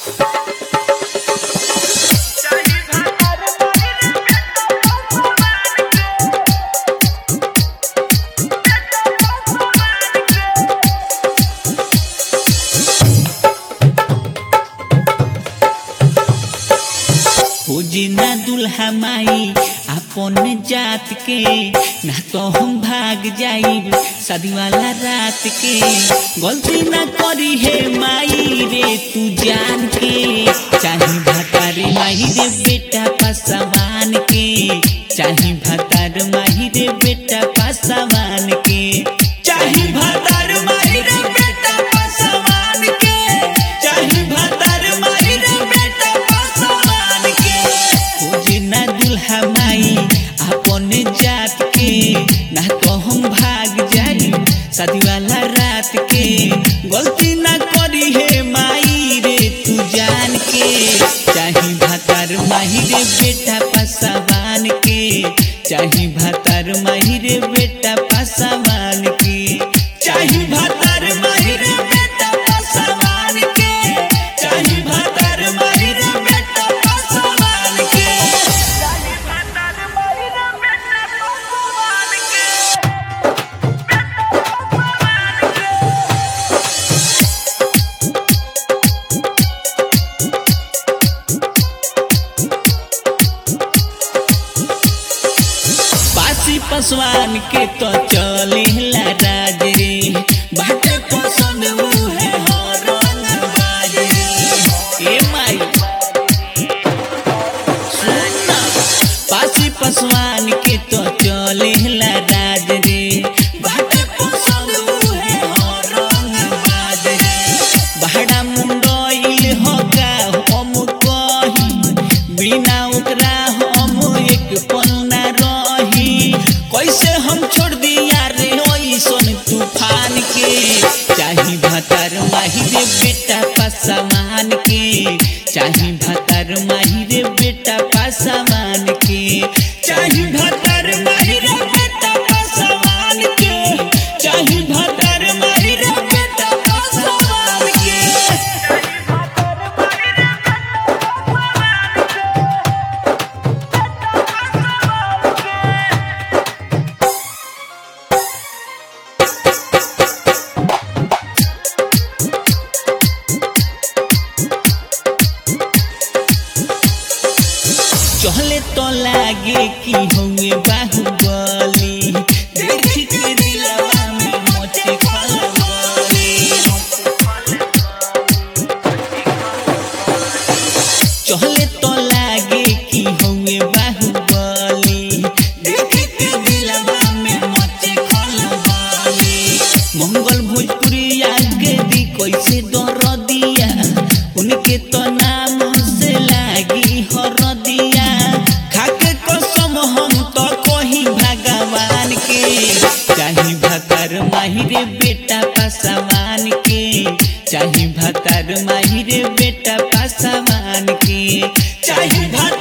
खोजना दुल्हा माई अपन जात के, ना तो हम भाग जाइब शादी वाला रात के। गलती ना करी है माई रे तू जान के, चाहे भतारे माही रे बेटा पासवान के, चाहे भतार माही रे बेटा पासवान के, चाहे भतार माही रे बेटा पासवान के, चाहे भतार माही रे बेटा पासवान के। खोजना दुल्हा माई अपन जात के, ना तो हम भाग जाई शादी वाला रात के। गलती ना करी है माई रे तू जान के, चाहे भतार माही रे बेटा पासवान के, चाहे भतार माही रे बेटा पासवान के, चाहे भतार माही रे बेटा पासवान के, चाहे भतार माही रे बेटा पासवान के, चाहे भतार माही रे बेटा पासवान पासी पासवान के तो चले राज रे, बाटे पसंद मुहे हर रंग बाज रे। ए माई सुनना, पासी पासवान के तो चले राज रे, बाटे पसंद मुहे हर रंग बाज रे। बहड़ा मुंडइल होगा हम कही, बिना ओकरा हम एक पल ना रही। कैसे हम छोड़ दिया रे ओइसन तूफान के, चाहे भतार माही रे बेटा पासवान के, चाहे भतार माही रे बेटा पासवान के, चाहे भतार माही रे बेटा पासवान के, चाहे भतार माही रे बेटा पासवान के। चले तो लागे कि हुए बाहुबली, देखी के दिलवा में मोचे खलबली। चले तो लागे कि हुए बाहुबली, देखी के दिलवा में मोचे खलबली। मंगल भोजपुरिया के दी कैसे दर दिया, उनके तो नाम से लागी हर दिया। खाके कसम हम तो कही भगवान के, चाहे भतार माही रे बेटा पासवान के, चाहे भतार माही रे बेटा पासवान के, चाहे